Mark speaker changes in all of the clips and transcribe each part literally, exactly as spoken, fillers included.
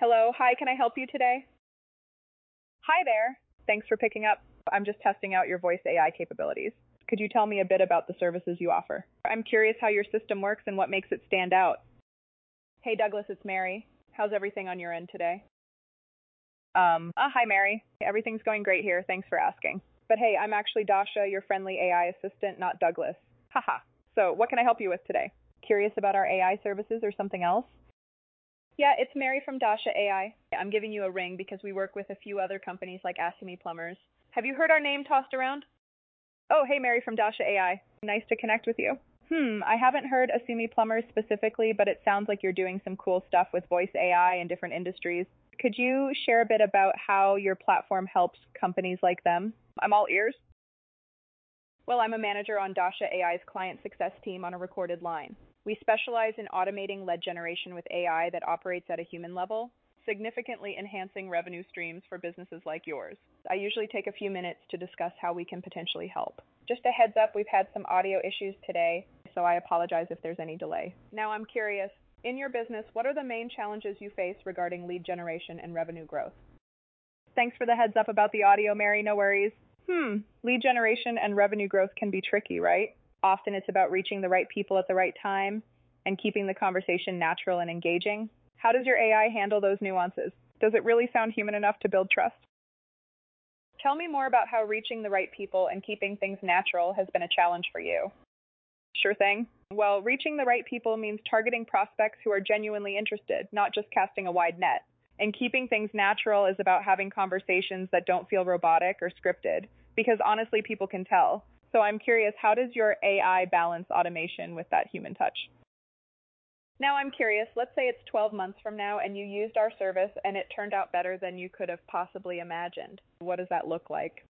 Speaker 1: Hello, hi, can I help you today? Hi there. Thanks for picking up. I'm just testing out your voice A I capabilities. Could you tell me a bit about the services you offer? I'm curious how your system works and what makes it stand out. Hey Douglas, it's Mary. How's everything on your end today? Um, uh, hi Mary. Everything's going great here. Thanks for asking. But hey, I'm actually Dasha, your friendly A I assistant, not Douglas. Haha. So, what can I help you with today? Curious about our A I services or something else? Yeah, it's Mary from Dasha A I. I'm giving you a ring because we work with a few other companies like Assimi Plumbers. Have you heard our name tossed around? Oh, hey Mary from Dasha A I. Nice to connect with you. Hmm, I haven't heard Assimi Plumbers specifically, but it sounds like you're doing some cool stuff with voice A I in different industries. Could you share a bit about how your platform helps companies like them? I'm all ears. Well, I'm a manager on Dasha A I's client success team on a recorded line. We specialize in automating lead generation with A I that operates at a human level, significantly enhancing revenue streams for businesses like yours. I usually take a few minutes to discuss how we can potentially help. Just a heads up, we've had some audio issues today, so I apologize if there's any delay. Now I'm curious, in your business, what are the main challenges you face regarding lead generation and revenue growth? Thanks for the heads up about the audio, Mary, no worries. Hmm, lead generation and revenue growth can be tricky, right? Often it's about reaching the right people at the right time and keeping the conversation natural and engaging. How does your A I handle those nuances? Does it really sound human enough to build trust? Tell me more about how reaching the right people and keeping things natural has been a challenge for you. Sure thing. Well, reaching the right people means targeting prospects who are genuinely interested, not just casting a wide net. And keeping things natural is about having conversations that don't feel robotic or scripted, because honestly, people can tell. So I'm curious, how does your A I balance automation with that human touch? Now I'm curious, let's say it's twelve months from now and you used our service and it turned out better than you could have possibly imagined. What does that look like?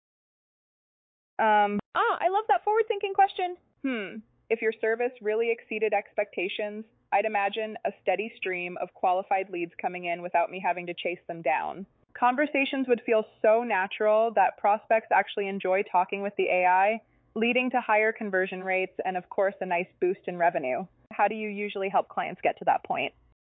Speaker 1: Um, ah, I love that forward-thinking question. Hmm, if your service really exceeded expectations, I'd imagine a steady stream of qualified leads coming in without me having to chase them down. Conversations would feel so natural that prospects actually enjoy talking with the A I, leading to higher conversion rates and, of course, a nice boost in revenue. How do you usually help clients get to that point?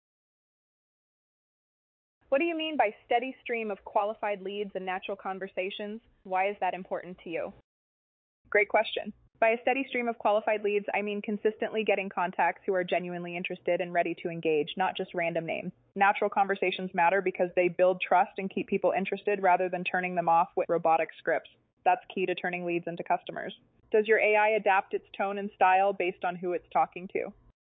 Speaker 1: What do you mean by steady stream of qualified leads and natural conversations? Why is that important to you? Great question. By a steady stream of qualified leads, I mean consistently getting contacts who are genuinely interested and ready to engage, not just random names. Natural conversations matter because they build trust and keep people interested rather than turning them off with robotic scripts. That's key to turning leads into customers. Does your A I adapt its tone and style based on who it's talking to?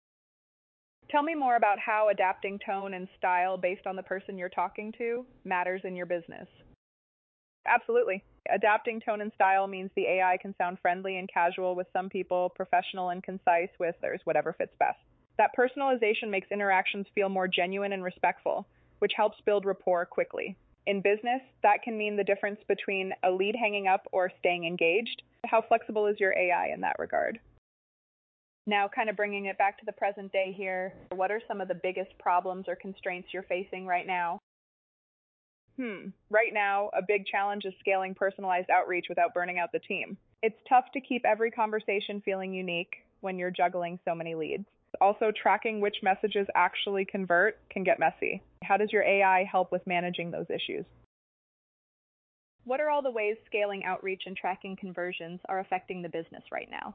Speaker 1: Tell me more about how adapting tone and style based on the person you're talking to matters in your business. Absolutely. Adapting tone and style means the A I can sound friendly and casual with some people, professional and concise with others, whatever fits best. That personalization makes interactions feel more genuine and respectful, which helps build rapport quickly. In business, that can mean the difference between a lead hanging up or staying engaged. How flexible is your A I in that regard? Now, kind of bringing it back to the present day here, what are some of the biggest problems or constraints you're facing right now? Hmm. Right now, a big challenge is scaling personalized outreach without burning out the team. It's tough to keep every conversation feeling unique when you're juggling so many leads. Also, tracking which messages actually convert can get messy. How does your A I help with managing those issues? What are all the ways scaling outreach and tracking conversions are affecting the business right now?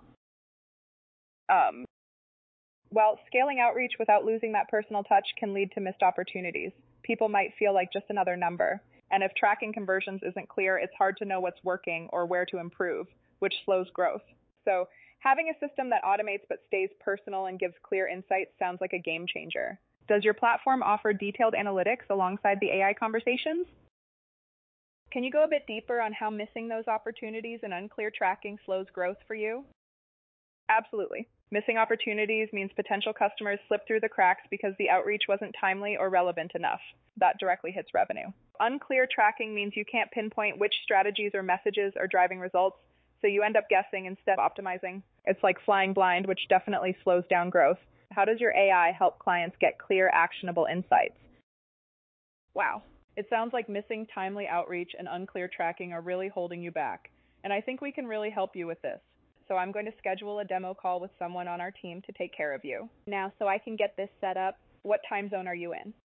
Speaker 1: Um, well, scaling outreach without losing that personal touch can lead to missed opportunities. People might feel like just another number. And if tracking conversions isn't clear, it's hard to know what's working or where to improve, which slows growth. So having a system that automates but stays personal and gives clear insights sounds like a game changer. Does your platform offer detailed analytics alongside the A I conversations? Can you go a bit deeper on how missing those opportunities and unclear tracking slows growth for you? Absolutely. Missing opportunities means potential customers slip through the cracks because the outreach wasn't timely or relevant enough. That directly hits revenue. Unclear tracking means you can't pinpoint which strategies or messages are driving results, so you end up guessing instead of optimizing. It's like flying blind, which definitely slows down growth. How does your A I help clients get clear, actionable insights? Wow. It sounds like missing timely outreach and unclear tracking are really holding you back, and I think we can really help you with this. So I'm going to schedule a demo call with someone on our team to take care of you. Now, so I can get this set up, what time zone are you in?